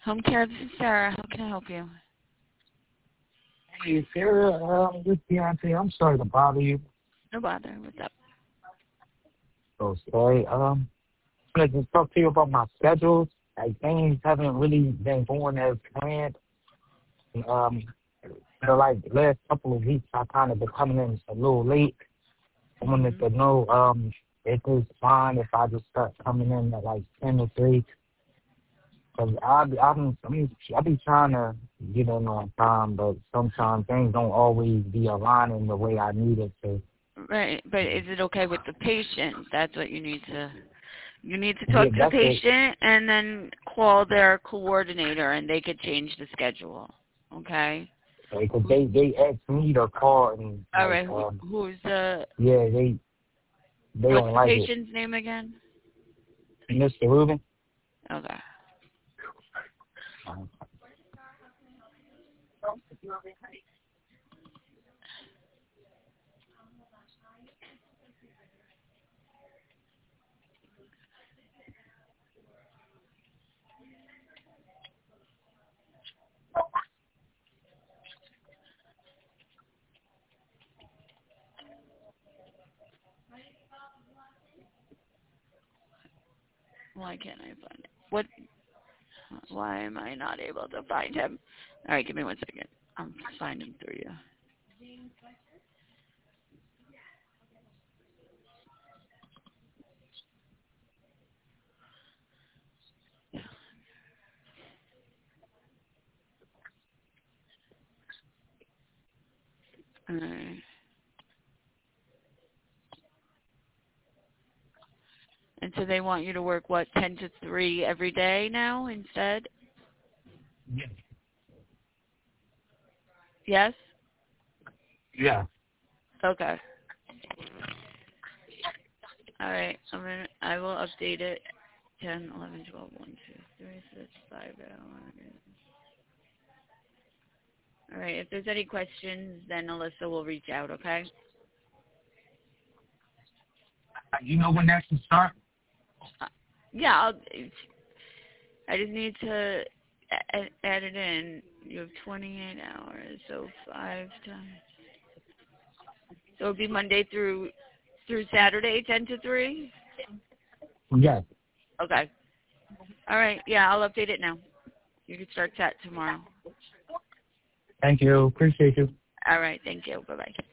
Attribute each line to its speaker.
Speaker 1: Home care, this is Sarah. How can I help you?
Speaker 2: Hey, Sarah, this is Deontay. I'm sorry to bother you.
Speaker 1: No bother. What's up?
Speaker 2: So sorry. I'm going to just talk to you about my schedules. Like, things haven't really been going as planned. For like the last couple of weeks, I kind of been coming in a little late. I wanted to know if it's fine if I just start coming in at like 10 or 3. Because I be trying to get in on time, but sometimes things don't always be aligning the way I need it to.
Speaker 1: Right, but is it okay with the patient? That's what you need to talk to the patient and then call their coordinator and they could change the schedule. Okay?
Speaker 2: Because they asked me to call and
Speaker 1: all right, who's the
Speaker 2: they
Speaker 1: what's
Speaker 2: don't like
Speaker 1: the patient's name again?
Speaker 2: Mr. Rubin.
Speaker 1: Okay. Why can't I find it? Why am I not able to find him? All right, give me 1 second. I'm finding through you. All right. And so they want you to work, 10 to 3 every day now instead?
Speaker 2: Yes.
Speaker 1: Yes?
Speaker 2: Yeah.
Speaker 1: Okay. All right. I will update it. 10, 11, 12, 1, 2, 3, 6, 5, 8, 11. All right. If there's any questions, then Alyssa will reach out, okay?
Speaker 2: You know when that should start?
Speaker 1: Yeah, I just need to add it in. You have 28 hours, so 5 times. So it would be Monday through Saturday, 10 to 3?
Speaker 2: Yes.
Speaker 1: Okay. All right. Yeah, I'll update it now. You can start that tomorrow.
Speaker 2: Thank you. Appreciate you.
Speaker 1: All right. Thank you. Bye-bye.